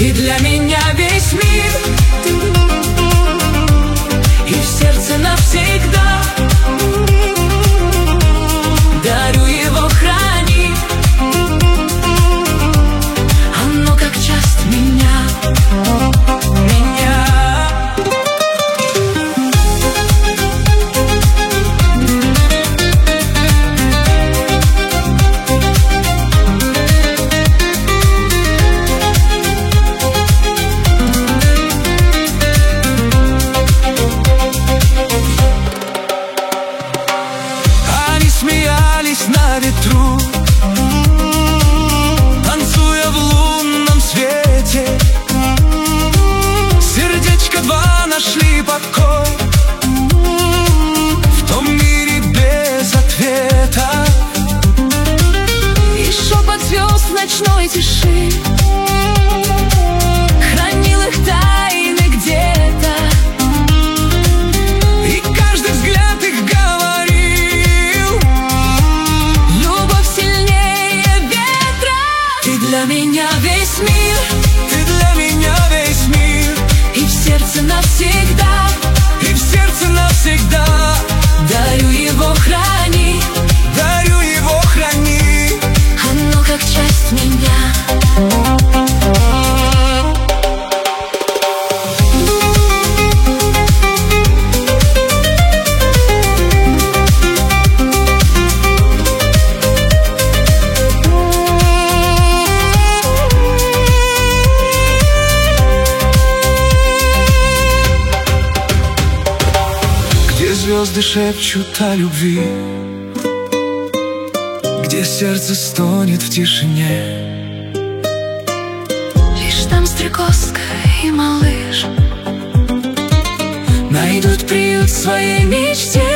Ты для меня весь мир, и в сердце навсегда. Дарю его, храни, оно как часть меня. Смеялись на ветру, танцуя в лунном свете. Сердечко два нашли покой в том мире без ответа. И шепот звезд в ночной тиши хранил их тайны где-то. И каждый взгляд их говорил: любовь сильнее ветра. Ты для меня весь мир, ты для меня весь мир, и в сердце навсегда, и в сердце навсегда. Дарю его, храни, дарю его, храни, оно как часть меня. Звезды шепчут о любви, где сердце стонет в тишине. Лишь там стрекозка и малыш найдут приют в своей мечте.